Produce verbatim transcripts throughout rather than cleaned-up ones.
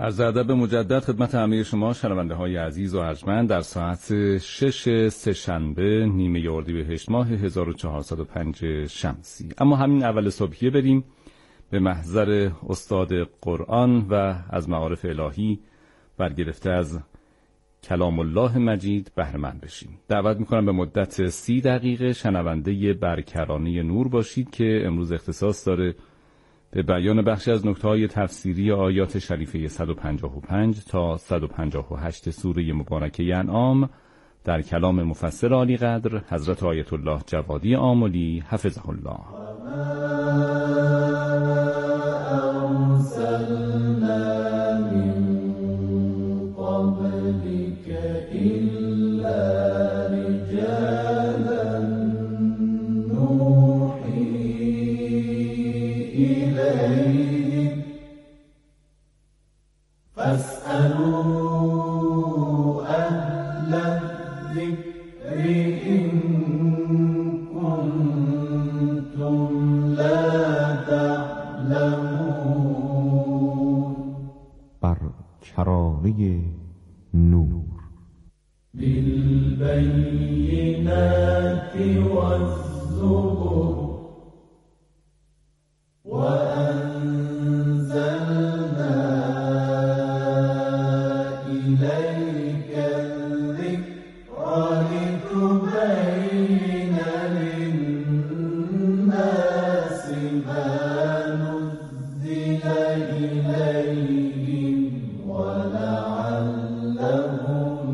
عرض ادب مجدد خدمت همه شما شنونده های عزیز و ارجمند در ساعت شش سه‌شنبه نیمه اردیبهشت ماه هزار و چهارصد و پنج شمسی. اما همین اول صبحیه بریم به محضر استاد قرآن و از معارف الهی برگرفته از کلام الله مجید بهره مند بشیم. دعوت میکنم به مدت سی دقیقه شنونده برکرانه نور باشید که امروز اختصاص داره به بیان بخشی از نکته‌های تفسیری آیات شریفه صد و پنجاه و پنج تا صد و پنجاه و هشت سوره مبارکه انعام در کلام مفسر عالی قدر حضرت آیت الله جوادی آملی حفظه الله. برکرانه نور بالبينات والزبر وأنزلنا إليك الذكر لتبين للناس ما نزل إليهم ولعلهم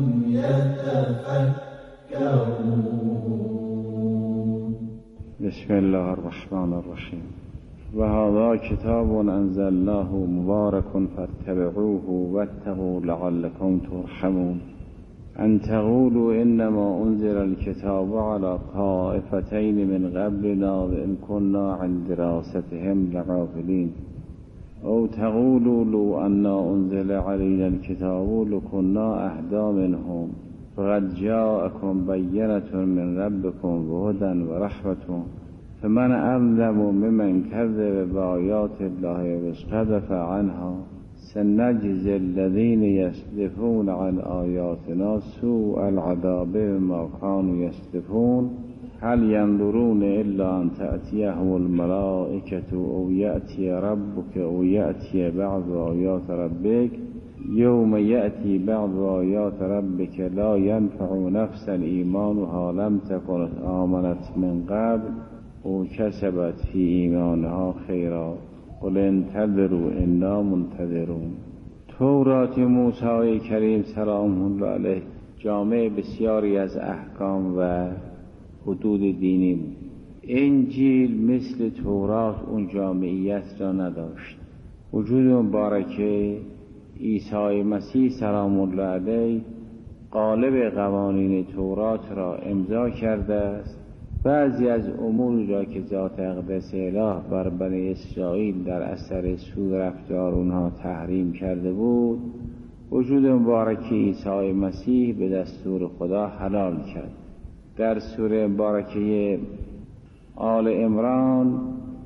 يتفكرون. بسم الله الرحمن الرحیم. و هذا کتاب انزلناه مبارک فاتبعوه واتقوا لعلكم ترحمون. ان تقولوا انما انزل الكتاب على طائفتين من قبلنا وان كنا عن دراستهم لغافلين او تقولوا لو أنا أنزل علينا الكتاب لكنا أهدى منهم فقد جاءكم بينة من ربكم وهدى ورحمة فمن أظلم ممن كذب بآيات الله واستكبر عنها سنجزي الذين يصدفون عن آياتنا سوء العذاب بما كانوا يصدفون هل ينظرون إلا أن تأتيهم الملائكة أو يأتي ربك أو يأتي بعض آيات ربك يوم يأتي بعض آيات ربك لا ينفع نفسا إيمانها لم تكن آمنت من قبل أو كسبت في إيمانها خيرا قل انتظروا إنا منتظرون. تورات موسی کریم سلام الله علیه جامع بسیاری از احکام و حدود دینی بود. انجیل مثل تورات اون جامعیت را نداشت. وجود مبارکه عیسی مسیح سلام الله علیه قالب قوانین تورات را امضا کرده است. بعضی از امور را که ذات اقدس اله بر بنی اسرائیل در اثر سوء رفتار اونها تحریم کرده بود وجود مبارکه عیسی مسیح به دستور خدا حلال کرد. در سوره مبارکه آل عمران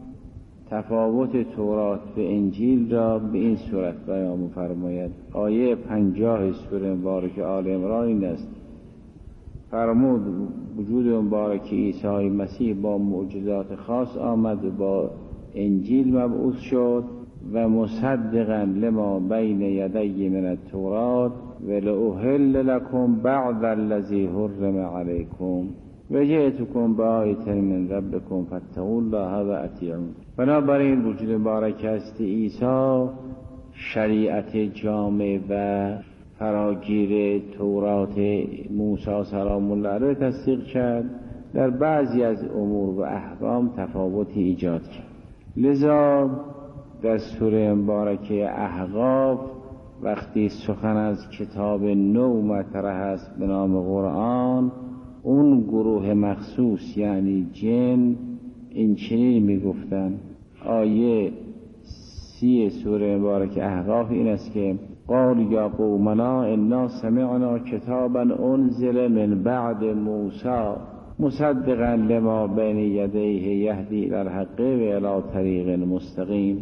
تفاوت تورات به انجیل را به این صورت بیان می‌فرماید. آیه پنجاه سوره مبارکه آل عمران این است: فرمود وجود مبارکه عیسی مسیح با معجزات خاص آمد و با انجیل مبعوث شد و مصدقا لما بین یدی من التورات و لأحل لكم بعض الذی حرم علیکم و جئتکم بآیة من ربکم فاتقوا الله و اطیعون. بنابراین وجود مبارک است عیسی شریعت جامع و فراگیر تورات موسی سلام الله علیه تصدیق کرد. در بعضی از امور و احکام تفاوتی ایجاد کرد. لذا در سوره مبارکه احقاف وقتی سخن از کتاب نو مطرح است به نام قرآن، اون گروه مخصوص یعنی جن این چنین میگفتن. آیه سی سوره مبارکه احقاف این است که قال یا قومنا انا سمعنا کتابا انزل من بعد موسی مصدقا لما بین یدیه یهدی الی الحق و الی طریق مستقیم.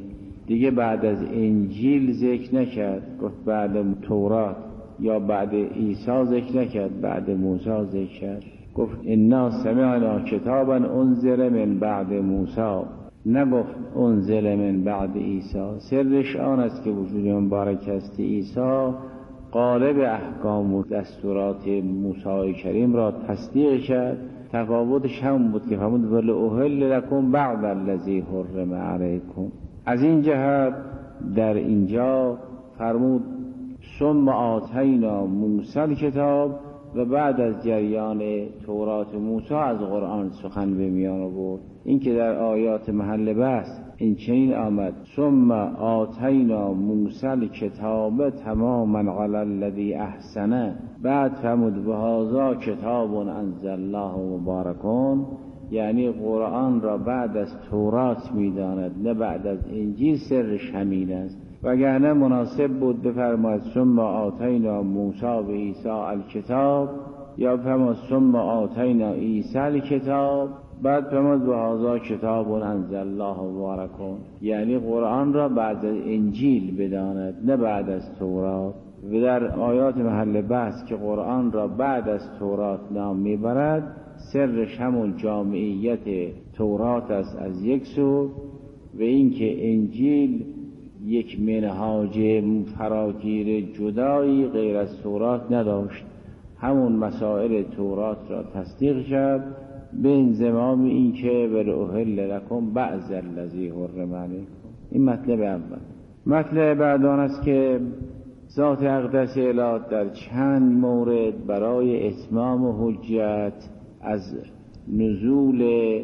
دیگه بعد از انجیل ذکر نکرد، گفت بعد تورات، یا بعد عیسی ذکر نکرد، بعد موسی ذکر کرد. گفت انا سمعنا کتابا انزل من بعد موسی، نگفت انزل من بعد عیسی. سرش آن است که وجود مبارک است عیسی غالب احکام و دستورات موسی کریم را تصدیق کرد. تفاوتش هم بود که فرمود ولی احل لکم بعد الذی حرم علیکم. از این جهت در اینجا فرمود ثم آتینا موسی الکتاب، و بعد از جریان تورات موسی از قرآن سخن به میان آورد. این که در آیات محل بحث این چنین آمد ثم آتینا موسی الکتاب تماما علی الذی احسن، بعد فرمود بهذا کتاب انزل الله مبارکون، یعنی قرآن را بعد از تورات میداند نه بعد از انجیل. سرش همین است. وگرنه مناسب بود بفرماید ثم آتینا موسی و عیسی الکتاب، یا فرماید ثم آتینا عیسی الکتاب بعد فرماید بهذا کتاب انزل الله مبارکون، یعنی قرآن را بعد از انجیل بداند نه بعد از تورات. و در آیات محل بحث که قرآن را بعد از تورات نام میبرد، سرش همون جامعیت تورات است از یک سو، و اینکه انجیل یک منهاج فراگیر جدایی غیر از تورات نداشت، همون مسائل تورات را تصدیق کرد به انضمام این که ول احل لکم بعض الذی حرم علیکم. این مطلب اول. مطلب بعد آن است که ذات اقدس الهی در چند مورد برای اتمام حجت از نزول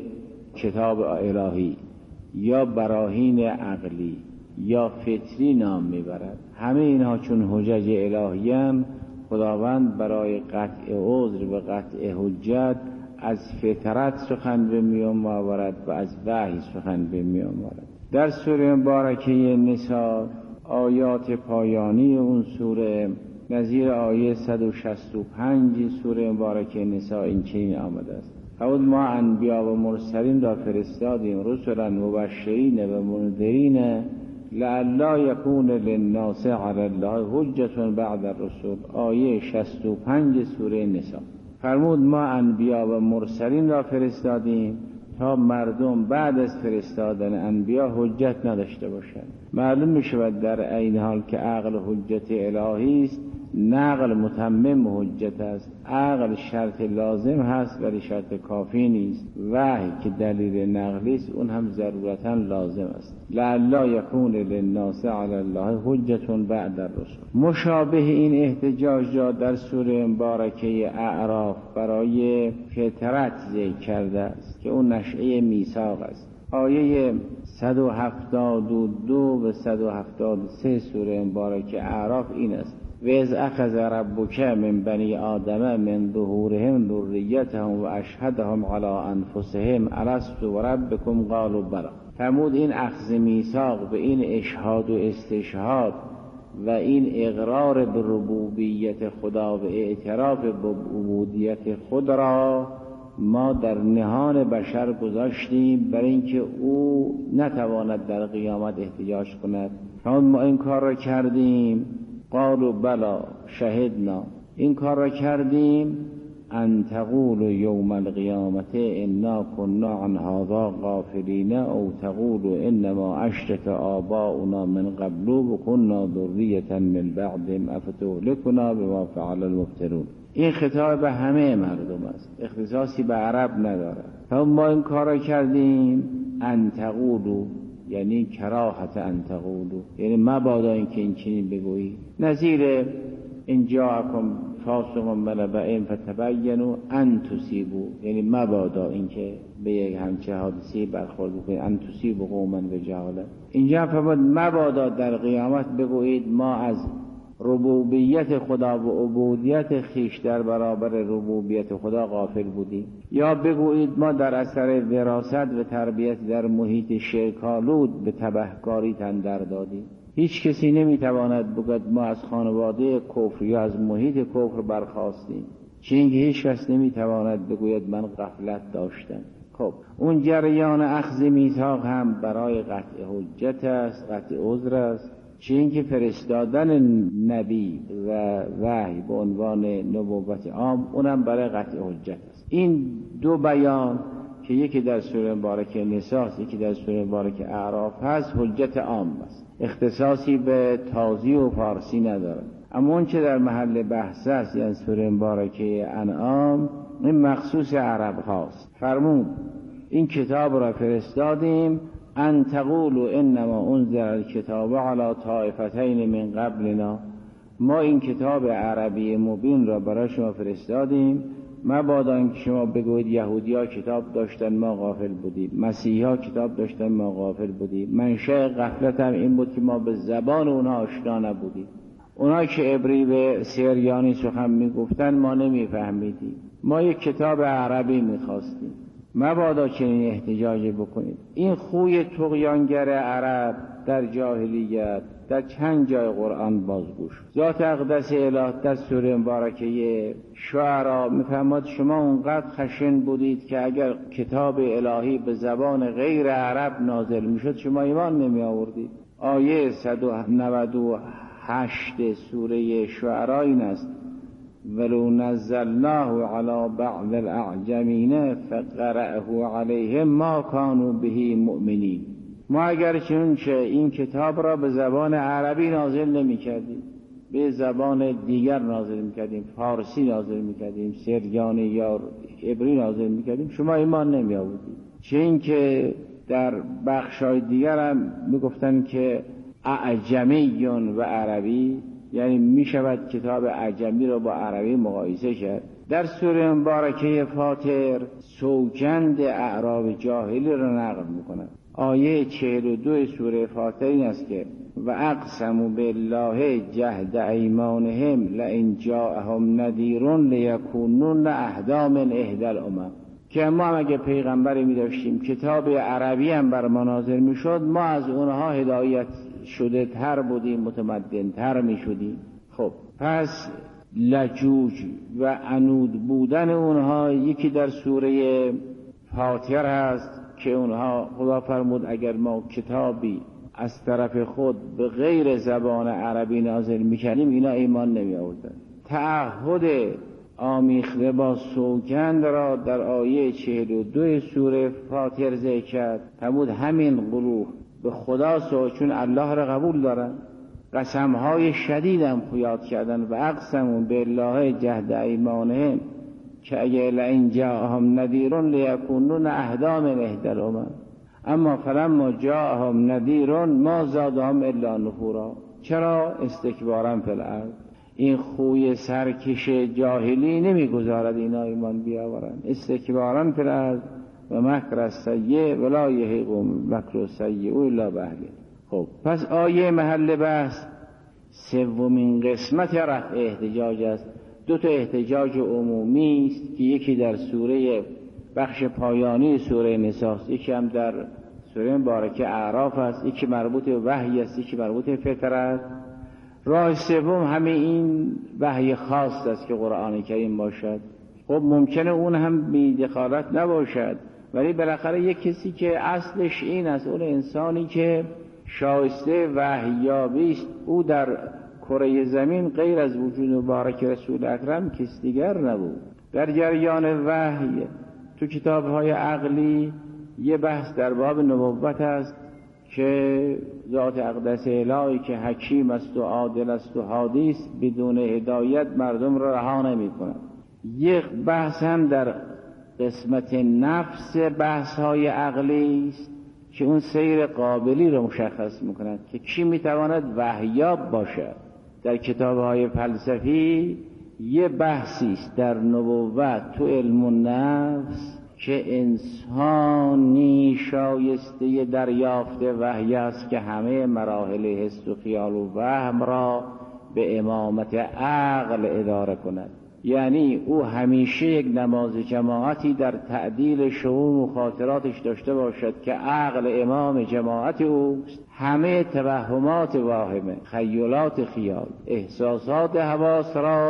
کتاب الهی یا براهین عقلی یا فطری نام میبرد. همه اینها چون حجج الهی هم، خداوند برای قطع عذر و قطع حجت از فطرت سخن به میان آورد و از وحی سخن به میان آورد. در سوره مبارکه نساء آیات پایانی اون سوره نظیر آیه صد و شصت و پنج سوره مبارکه نساء این چنین آمده است: فرمود ما انبیا و مرسلین را فرستادیم رسلا مبشرین و منذرین لئلا یکون للناس علی الله حجة بعد الرسل. آیه شصت و پنج سوره نساء. فرمود ما انبیا و مرسلین را فرستادیم تا مردم بعد از فرستادن انبیا حجت نداشته باشند. معلوم می شود در عین حال که عقل حجت الهی است، نقل متمم حجت است. عقل شرط لازم هست ولی شرط کافی نیست. وحی که دلیل نقلی است اون هم ضرورتا لازم است. لعلا یکون للناس علی الله حجة بعد الرسل. مشابه این احتجاج را در سوره مبارکه اعراف برای فطرت ذکر کرده است که اون نشأه میثاق است. آیه صد و هفتاد و دو و صد و هفتاد و سه سوره مبارکه اعراف این است: و از اخذ ربک من بنی آدم من ظهورهم ذریتهم و اشهدهم علی انفسهم الست ربکم قالوا بلی. فرمود این اخذ میثاق به این اشهاد و استشهاد و این اقرار به ربوبیت خدا و اعتراف به عبودیت خود را ما در نهان بشر گذاشتیم برای اینکه او نتواند در قیامت احتجاج کند. فرمود ما این کار را کردیم. قالوا بلا شهدنا، این کار را کردیم ان تقولوا یوم القیامت انا كنا عن هذا غافلین او تقولوا انما اشرک آباؤنا من قبل و كنا ذریة من بعدهم افتهلكنا بما فعل المفترون. این خطاب به همه مردم است، اختصاصی به عرب ندارد. تا ما این کار را کردیم ان تقولوا، یعنی کراهت ان تقولوا، یعنی مبادا این که این چنین بگویی. نظیر ان جاءکم فاسق بنبأ فتبینوا ان تصیبوا، یعنی مبادا این که به یک همچه حادثی برخورد بکنید ان تصیبوا قوما بجهاله. اینجا فرمود مبادا در قیامت بگویید ما از ربوبیت خدا و عبودیت خیش در برابر ربوبیت خدا غافل بودیم، یا بگویید ما در اثر وراثت و تربیت در محیط شرک‌آلود به تبهکاری تن در دادیم. هیچ کسی نمیتواند بگوید ما از خانواده کفر یا از محیط کفر برخاستیم، چون هیچ کس نمیتواند بگوید من غفلت داشتم. خب اون جریان اخذ میثاق هم برای قطع حجت است، قطع عذر است، چه اینکه فرستادن نبی و وحی به عنوان نبوت عام اونم برای قطع حجت است. این دو بیان که یکی در سوره مبارکه نساء یکی در سوره مبارکه اعراف هست حجت عام است، اختصاصی به تازی و فارسی ندارد. اما اون چه در محل بحث است یعنی سوره مبارکه انعام این مخصوص عرب هاست. فرمود این کتاب را فرستادیم ان تقولوا انما انزل الکتاب علی طائفتین من قبلنا، ما این کتاب عربی مبین را برای شما فرستادیم مبادا اینکه شما بگویید یهودی‌ها کتاب داشتن ما غافل بودیم، مسیحی‌ها کتاب داشتن ما غافل بودیم. منشأ غفلت هم این بود که ما به زبان اونها آشنا نبودیم. اونها که عبری به سریانی سخن میگفتن ما نمیفهمیدیم، ما یک کتاب عربی میخواستیم. مبادا چنین احتجاجی بکنید. این خوی طغیانگر عرب در جاهلیت در چند جای قرآن بازگوش. ذات اقدس الهی در سوره مبارکه شعرا میفرماد شما اونقدر خشن بودید که اگر کتاب الهی به زبان غیر عرب نازل میشد شما ایمان نمی آوردید. آیه صد و نود و هشت سوره شعرا این است ولو نزلناه علی بعض الاعجمین فقرأه علیهم ما كانوا به مؤمنین. ما اگر چنانچه این کتاب را به زبان عربی نازل نمی کردیم به زبان دیگر نازل می کردیم، فارسی نازل می کردیم، سریانی یا عبری نازل می کردیم شما ایمان نمی آوردید. چه این که در بخشای دیگر هم می گفتن که اعجمی و عربی، یعنی می شود کتاب اعجمی را با عربی مقایسه کرد. در سوره مبارکه فاطر سوگند اعراب جاهلی را نقل می کند. آیه چهل و دو سوره فاطر این است که و اقسموا بالله جهد ایمانهم لئن جاءهم نذیر لیکونن اهدی من احدی الامم، که ما هم اگه پیغمبری می داشتیم کتاب عربی هم بر ما نازل می شد ما از اونها هدایت شده تر بودیم، متمدن تر می شدیم. خب پس لجوج و عنود بودن اونها یکی در سوره فاطر هست که اونها خدا فرمود اگر ما کتابی از طرف خود به غیر زبان عربی نازل میکنیم اینا ایمان نمی آوردن. تعهد آمیخته با سوگند را در آیه چهل و دو سوره فاطر ذکر کرد. فرمود همین گروه به خدا سو چون الله را قبول دارن قسمهای شدید هم یاد کردن و اقسموا بالله جهد ایمانهم که اگه لئن جاءهم نذیر لیکونن اهدی من احدی الامم اما فلما جاءهم نذیر ما زادهم الا نفورا. چرا؟ استکبارا فی الارض. این خوی سرکش جاهلی نمیگذارد اینا ایمان بیاورن. استکبارا فی الارض و مکر السیء ولا یحیق مکر السیء الا باهله. خب پس آیه محل بحث سومین قسمت رفع احتجاج است. دو تا احتجاج عمومی است که یکی در سوره بخش پایانی سوره نساء، یکی هم در سوره مبارکه اعراف است، یکی مربوط به وحی است، یکی مربوط به فطرت است. راه سوم همه این وحی خاص است که قرآن کریم باشد. خب ممکنه اون هم بی دخالت نباشد ولی بالاخره یک کسی که اصلش این است، اون انسانی که شایسته وحیابی است، او در کره زمین غیر از وجود مبارک رسول اکرم کس دیگر نبود. در جریان وحی تو کتاب‌های عقلی یه بحث در باب نبوت است که ذات اقدس الهی که حکیم است و عادل است و هادی است بدون هدایت مردم را رها نمی‌کند. یک بحث هم در قسمت نفس بحث‌های عقلی است که اون سیر قابلی رو مشخص می‌کند که کی می‌تواند وحیاب باشد. در کتاب‌های فلسفی یه بحثی است در نبوت تو علم النفس که انسانی شایسته دریافت وحی است که همه مراحل حس و خیال و وهم را به امامت عقل اداره کند. یعنی او همیشه یک نماز جماعتی در تعدیل شؤون و خاطراتش داشته باشد که عقل امام جماعت اوست. همه توهمات واهمه، خیالات خیال، احساسات حواس را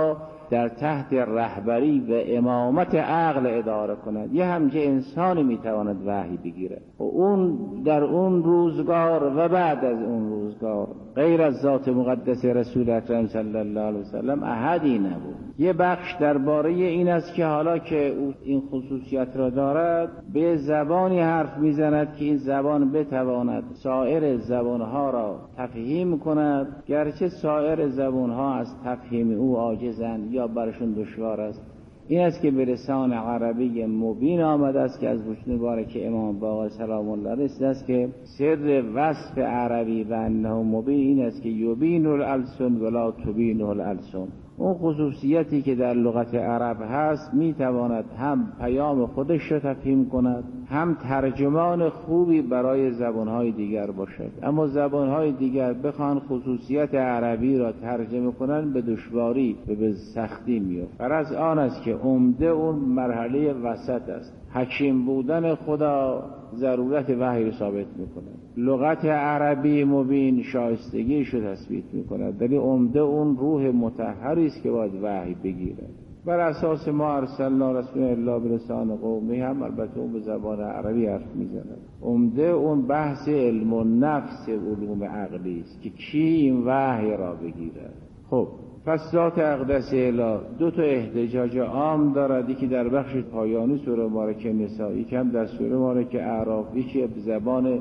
در تحت رهبری و امامت عقل اداره کند. یه همچه انسانی میتواند وحی بگیرد و اون در اون روزگار و بعد از اون روزگار غیر از ذات مقدس رسول اکرم صلی الله علیه وسلم احدی نبود. یه بخش درباره این است که حالا که او این خصوصیت را دارد به زبانی حرف میزند که این زبان بتواند سایر زبانها را تفهیم کند، گرچه سایر زبانها از تفهیم او عاجزند یا برشون دشوار است. این است که به لسان عربی مبین آمده است که از وجود مبارک امام باقر سلام الله رسیده است که سر وصف عربی و انه مبین این است که یبین الالسن ولا تبین الالسن. اون خصوصیتی که در لغت عرب هست میتواند هم پیام خودش را تفهیم کند، هم ترجمان خوبی برای زبانهای دیگر باشد. اما زبانهای دیگر بخوان خصوصیت عربی را ترجمه کنند به دشواری و به سختی میفت. غرض آن است که عمده اون مرحله وسط است. حکیم بودن خدا ضرورت وحی را ثابت میکند، لغت عربی مبین شایستگیش رو تثبیت میکند، ولی عمده اون روح مطهری است که باید وحی بگیرد. بر اساس ما ارسلنا رسول الله بلسان قومی هم البته اون به زبان عربی حرف میزند. عمده اون بحث علم و نفس علوم عقلی است که کی این وحی را بگیرد. خب پس ذات اقدس اله دو تا احتجاج عام دارد، یکی در بخش پایانی سوره مبارکه نساء، یکی هم در سوره مبارکه اعراف، یکی به زبان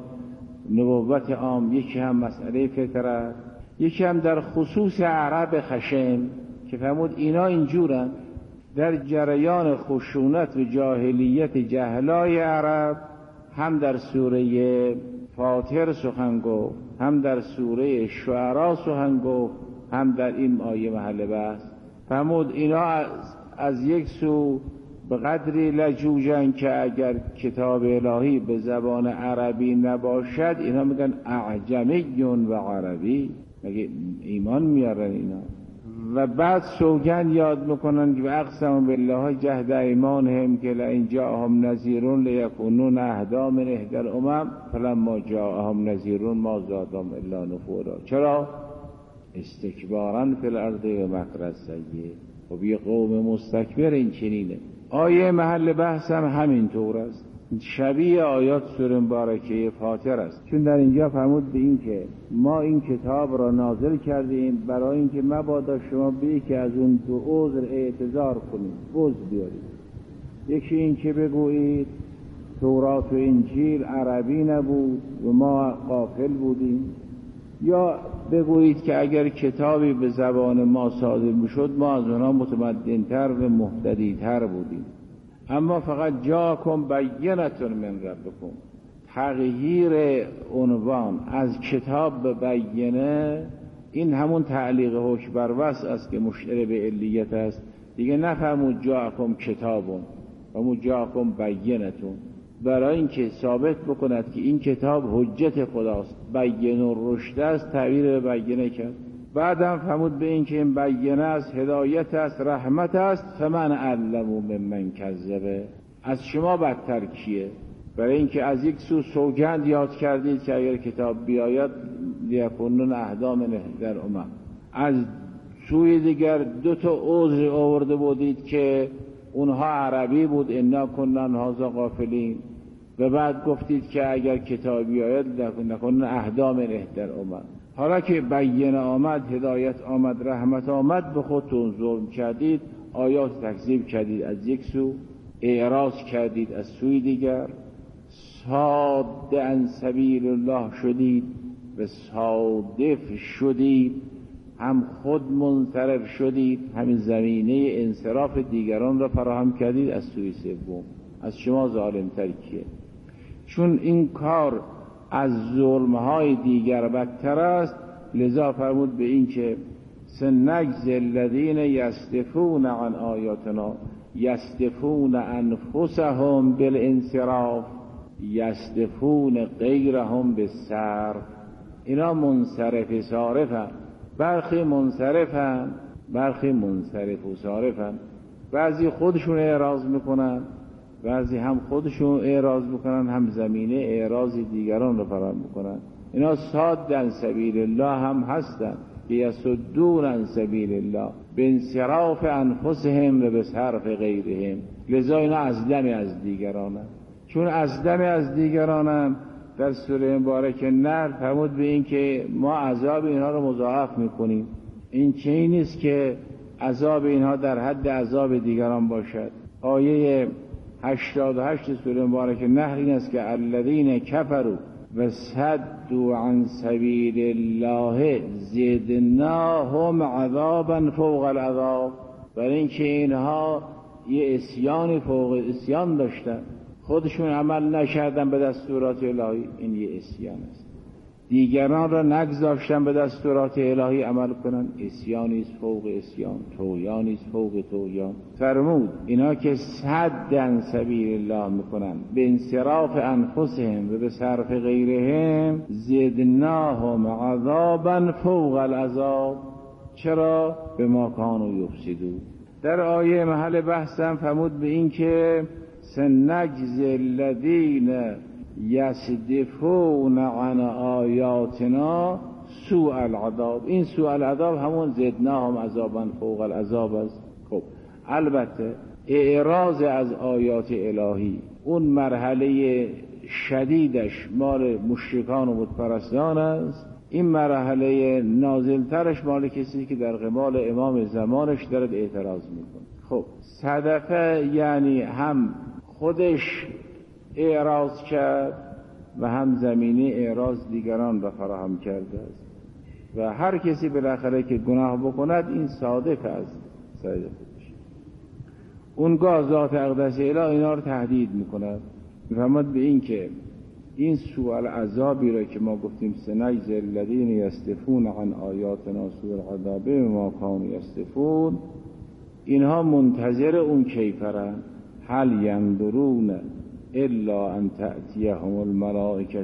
نبوت عام، یکی هم مسئله فطرت، یکی هم در خصوص عرب خشن که فرمود اینا اینجورن. در جریان خشونت و جاهلیت جهلای عرب هم در سوره فاطر سخن گفت، هم در سوره شعراء سخن گفت، هم در این آیه محل بحث فرمود اینا از, از یک سو به قدری لجوجن که اگر کتاب الهی به زبان عربی نباشد اینا میگن اعجمیون و عربی، مگه ایمان میارن اینا؟ و بعد سوگند یاد میکنن که اقسم بالله جهد ایمانهم که لئن جاءهم نذیر لیکونون اهدی من احدی الامم فلما جاءهم نذیر ما زادهم الا نفورا. چرا؟ استکبارا فی الارض و مکر السیئ. خب یه قوم مستکبر این چنینه. آیه محل بحث هم همین طور است، شبیه آیات سوره مبارکه فاطر است، چون در اینجا فرمود به این که ما این کتاب را نازل کردیم برای اینکه مبادا شما به که از اون دو عذر اعتذار کنید، عذر بیارید. یکی این که بگویید تورات و انجیل عربی نبود و ما غافل بودیم، یا بگویید که اگر کتابی به زبان ما صادر میشد ما از اونها متمدن‌تر و مهتدی‌تر بودیم. اما فقط جاکم بینة من ربکم، تغییر عنوان از کتاب به بینه این همون تعلیق حکم بر وصف است که مشترک به علیت است. دیگه نفهمود جاکم کتابون، فرمود جاکم بینتون، برای اینکه ثابت بکند که این کتاب حجت خداست، بین و رشد است، تعبیر به بینه کرد. بعدم فرمود به این که این بینه است، هدایت است، رحمت است. فمن اعلم ممن کذب، از شما بدتر کیه؟ برای اینکه از یک سو سوگند یاد کردید که اگر کتاب بیاید لیکونون اهدی من احدی الامم، از سوی دیگر دو تا عذر آورده بودید که اونها عربی بود، انا کننا عن هذا غافلین، و بعد گفتید که اگر کتاب بیاید لیکونون اهدی من احدی الامم. حالا که بینه آمد، هدایت آمد، رحمت آمد، به خودتون ظلم کردید، آیات تکذیب کردید از یک سو، اعراض کردید از سوی دیگر، صاد عن سبیل الله شدید و صادف شدید، هم خود منصرف شدید، همین زمینه انصراف دیگران را فراهم کردید از سوی سوم. از شما ظالم‌تر کیه؟ چون این کار از ظلم‌های دیگر بدتر است، لذا فرمود به این که سنجزی الذین یصدفون عن آیاتنا یصدفون انفسهم بالانصراف یصدفون غیرهم بالصرف. اینا منصرف صارفن، برخی منصرفن، برخی منصرف و صارفن. بعضی خودشون اعراض میکنن، بعضی هم خودشون اعراض میکنن، هم زمینه اعراض دیگران رو فراهم میکنن. اینا صاد عن سبیل الله هم هستن که یصدون عن سبیل الله، به انصراف انفسهم و به صرف غیرهم. لذا اینا از دم از دیگرانن. چون از دم از دیگرانن در سوره مبارک نحل فرمود به این که ما عذاب اینها رو مضاعف میکنیم. این چیزی نیست که عذاب اینها در حد عذاب دیگران باشد. آیه هشتاد و هشت سوره مبارک نحل این است که الذین کفروا و صدوا عن سبیل الله زدناهم عذابا فوق العذاب. برای اینکه اینها یه عصیان فوق عصیان داشتن، خودشون عمل نکردن به دستورات الهی، این یه عصیان است. دیگران را نگذاشتن به دستورات الهی عمل کنن، عصیانی است فوق عصیان، طغیانی است فوق طغیان. فرمود اینا که صدن سبیل الله میکنن به انصراف انفسهم و به صرف غیرهم زدناهم عذابا فوق العذاب. چرا؟ به ما کانوا یفسدون. در آیه محل بحثم فرمود به این که سنجزی الذین یصدفون عن آیاتنا سوء العذاب. این سوء العذاب همون زدناهم عذابا فوق العذاب است. خب البته اعراض از آیات الهی اون مرحله شدیدش مال مشرکان و بتپرستان است. این مرحله نازلترش مال کسی که در قبال امام زمانش دارد اعتراض میکنه. خب صدفه یعنی هم خودش اعراض کرد و هم زمینه اعراض دیگران را فراهم کرده است و هر کسی بالاخره که گناه بکند این صادف است. صادف اونگاه ذات اقدس اله اینا رو تهدید میکند، میفهمد به این که این سوء العذابی را که ما گفتیم سنجزی الذین یصدفون عن آیاتنا سوء العذاب ما کانوا یصدفون، اینها منتظر اون کیفرن. هل ینظرون الا ان تأتیهم الملائکة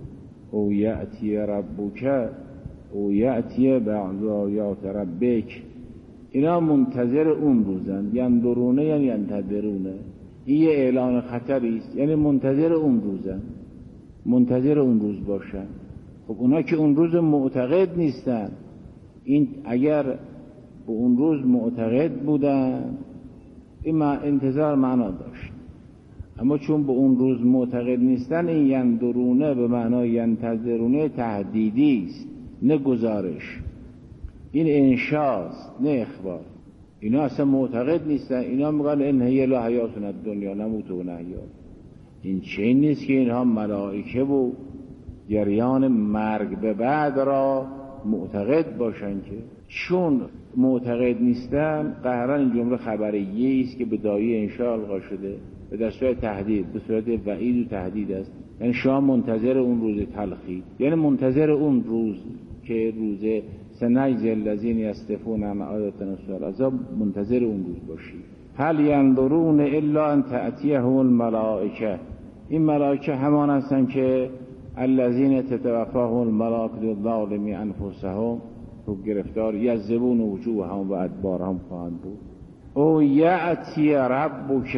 او یأتی ربک او یأتی بعض آیات ربک. اینا منتظر اون روزن. ینظرونه یعنی ینتظرونه، این یه اعلان خطری است، یعنی منتظر اون روزن، منتظر اون روز باشن. خب اونا که اون روز معتقد نیستن، این اگر به اون روز معتقد بودن این انتظار معنا داشت، اما چون به اون روز معتقد نیستن این ینظرونه به معنای ینتظرونه تهدیدی است نه گزارش. این انشاست نه اخبار. اینا اصلا معتقد نیستن، اینا میگن ان هی الا حیاتنا الدنیا نموت و نحیا. این چه نیست که اینها ملائکه و جریان مرگ به بعد را معتقد باشن، که چون معتقد نیستن قهرن این جمله خبریه است که به دایه انشاء القا شده به در صورت تهدید، به صورت وعید و تهدید است. یعنی شما منتظر اون روز تلخی، یعنی منتظر اون روز که روز سنجزی الذین یصدفون عن آیاتنا سوء العذاب، منتظر اون روز باشید. هل ینظرون الا ان تأتیهم الملائکه. این ملائکه همان هستند که الذین تتوفاهم الملائکه ظالمی انفسهم، تو گرفتار یذبون وجوههم و ادبارهم خواهند بود. او یأتی ربک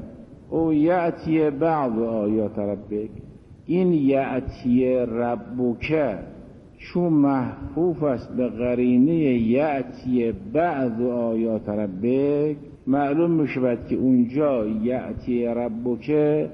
او یأتی بعض آیات ربک. این یأتی ربک چون محفوف است به قرینه یأتی بعض آیات ربک، معلوم میشود که اونجا یأتی ربک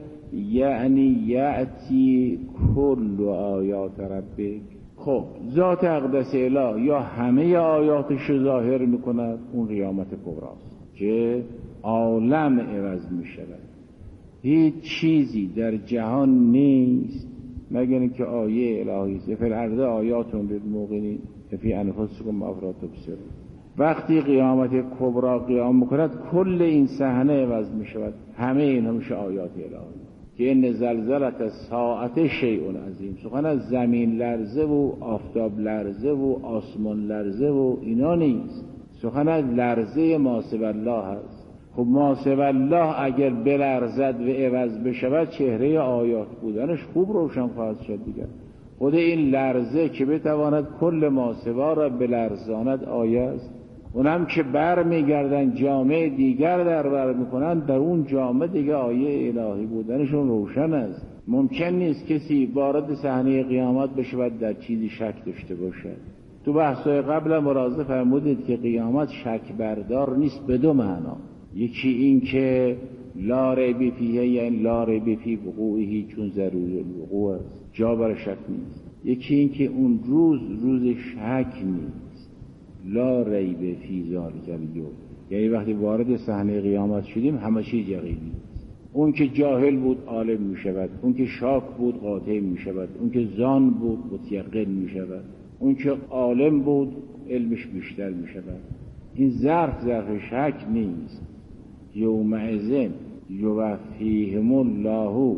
یعنی یأتی کل آیات ربک. خب ذات اقدس اله یا همه آیاتش ظاهر میکند، اون قیامت کبراست که عالم عوض میشود. هیچ چیزی در جهان نیست مگر اینکه آیه الهی است. فی الارض آیات للموقنین فی انفسکم افلا تبصرون. وقتی قیامت کبرا قیام میکند کل این صحنه عوض میشود، همه این همیشه آیات الهی که این زلزلت الساعه شیء عظیم. سخن از زمین لرزه و آفتاب لرزه و آسمان لرزه و اینا نیست، سخن از لرزه ما سوی الله است. خب ما سوی الله اگر بلرزد و عوض بشود چهره آیات بودنش خوب روشن خواهد شد دیگر. خود این لرزه که بتواند کل ما سوی را بلرزاند آیه است. اونم که بر میگردن جامعه دیگر در بر میکنن، در اون جامعه دیگه آیه الهی بودنشون روشن است. ممکن نیست کسی وارد صحنه قیامت بشود در چیزی شک داشته باشد. تو بحث‌های قبل ملاحظه فرمودید که قیامت شک بردار نیست به دو معنا. یکی این که لا ریب فیه، یعنی لا ریب فی وقوعه، چون ضرور الوقوع است، جا برای شک نیست. یکی این که اون روز روز شک نیست، لا ریب فی ذلک الیوم، یعنی وقتی وارد صحنه قیامت شدیم همه چیز یقینی است. اون که جاهل بود عالم می شود، اون که شاک بود قاطع می شود، اون که ظان بود متیقن می شود، اون که عالم بود علمش بیشتر می شود. این ظرف ظرف شک نیست. یومئذ یوفیهم الله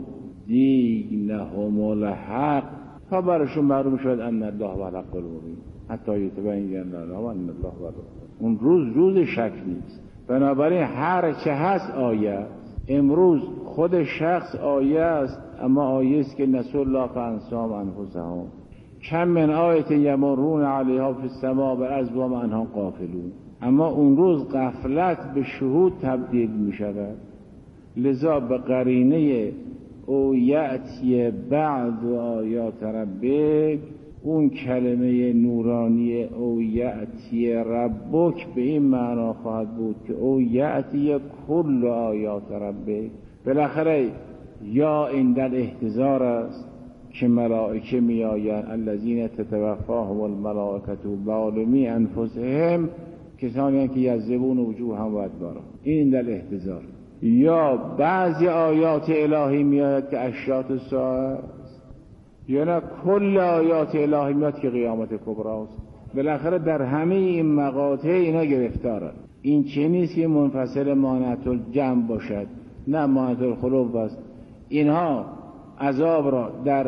دینهم الحق، تا برشون معلوم شد ان الله هو الحق المبین حتی یتبین لهم ان الله هو الحق. اون روز روز شک نیست. بنابراین هر چه هست آیه است. امروز خود شخص آیه است، اما آیه است که نسوا الله فانساهم انفسهم، کم من آیت یمرون علیها فی السماء والارض و انها غافلون. اما اون روز غفلت به شهود تبدیل می شود. لذا به قرینه او یأتی بعد آیات ربک، اون کلمه نورانی او یأتی ربک به این معنا خواهد بود که او یأتی کل آیات ربک. بالاخره یا این در احتضار است که ملائکه می آیند، الذین تتوفاهم الملائکة ظالمی انفسهم، کسانی که یذبون وجوههم و ادبارهم، این در احتضار. یا بعضی آیات الهی میاد که اشراط الساعه است، یا نه کل آیات الهی میاد که قیامت کبری است. بالاخره در همه این مقاطع اینا گرفتارن. این چه نیست که منفصل مانعت الجمع باشد، نه مانعت الخلوف است. اینها عذاب را در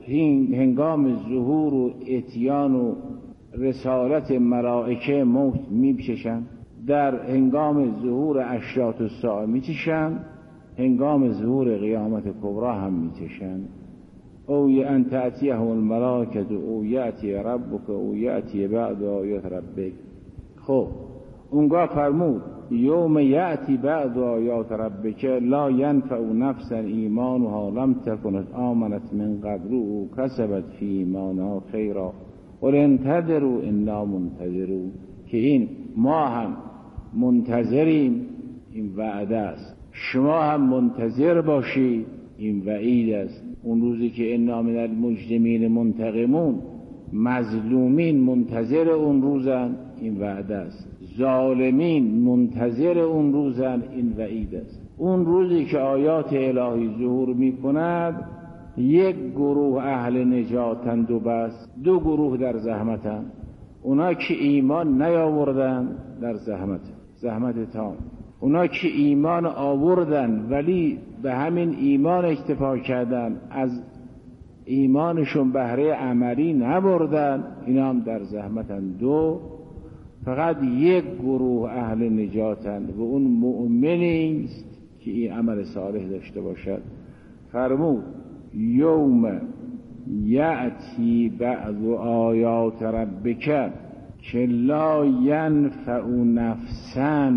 هنگام ظهور و اتیان و رسالت ملائکه موت میچشند، در هنگام ظهور اشراط الساعه میچشند، هنگام ظهور قیامت کبری هم میچشند. او ان تأتیهم الملائکه او یأتی ربک او یأتی بعد آیات ربک. خب اونگاه فرمود یوم یأتی بعد آیات ربک لا ینفع نفسا ایمانها لم تکن آمنت من قبل او کسبت فی ایمانها خیرا قل انتظروا انا منتظرون. که این ما هم منتظریم، این وعده است. شما هم منتظر باشید، این وعید است. اون روزی که انا من المجرمین منتقمون، مظلومین منتظر اون روزن، این وعده است. ظالمین منتظر اون روزن، این وعید است. اون روزی که آیات الهی ظهور می کند، یک گروه اهل نجاتند و بس، دو گروه در زحمتند. اونا که ایمان نیاوردن در زحمت، زحمت تام. اونا که ایمان آوردن ولی به همین ایمان اکتفا کردن، از ایمانشون بهره عملی نبردن، اینا هم در زحمتند. دو، فقط یک گروه اهل نجاتند و اون مؤمنی است که این عمل صالح داشته باشد. فرمود یوم یأتی بعض آیات ربک که لا ینفع نفسا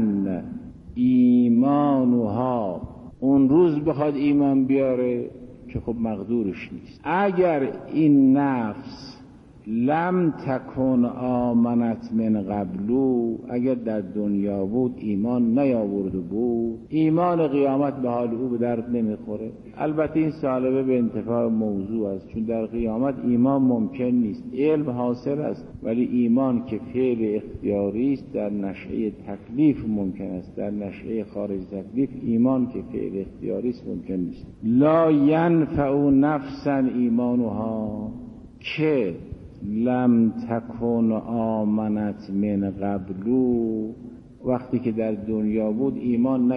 ایمانها. اون روز بخواد ایمان بیاره که خب مقدورش نیست. اگر این نفس لم تکن آمنت من قبلو، اگر در دنیا بود ایمان نیاورده بود، ایمان قیامت به حال او به درد نمیخوره. البته این سالبه به انتفاع موضوع است، چون در قیامت ایمان ممکن نیست. علم حاصل است ولی ایمان که فعل اختیاری است در نشأه تکلیف ممکن است، در نشأه خارج تکلیف ایمان که فعل اختیاری است ممکن نیست. لا ینفع نفسا ایمانها که لم تکن آمنت من قبلو، وقتی که در دنیا بود ایمان